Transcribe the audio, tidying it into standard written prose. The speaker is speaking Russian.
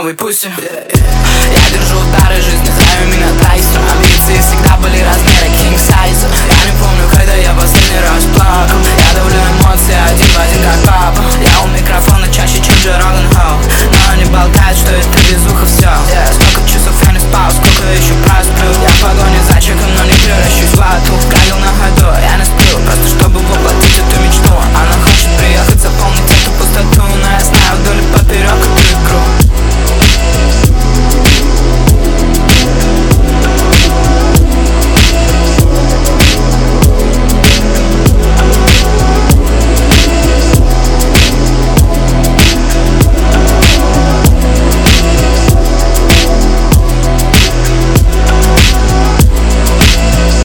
новой пуси. Я держу удары жизни, знаю меня тайсон. Амбиции всегда были размера king size. Я не помню, когда я последний раз плакал. Я давлю эмоции один в один, как папа. Я у микрофона чаще, чем Джо Роган Холл. Но они болтают, что это безуха все.